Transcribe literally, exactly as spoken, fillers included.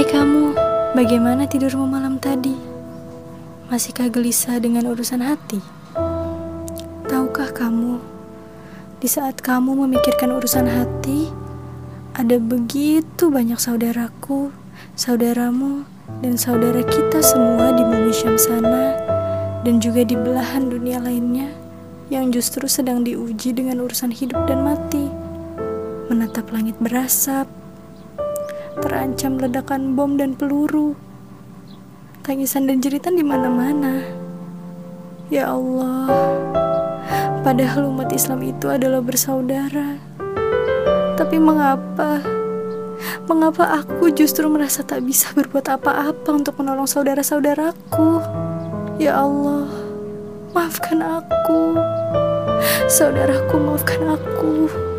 Hai kamu, bagaimana tidurmu malam tadi? Masihkah gelisah dengan urusan hati? Tahukah kamu, di saat kamu memikirkan urusan hati, ada begitu banyak saudaraku, saudaramu, dan saudara kita semua di bumi Syamsana dan juga di belahan dunia lainnya yang justru sedang diuji dengan urusan hidup dan mati, menatap langit berasap, terancam ledakan bom dan peluru, tangisan dan jeritan di mana-mana. Ya Allah, padahal umat Islam itu adalah bersaudara. Tapi mengapa? Mengapa aku justru merasa tak bisa berbuat apa-apa untuk menolong saudara-saudaraku? Ya Allah, maafkan aku. Saudaraku, maafkan aku.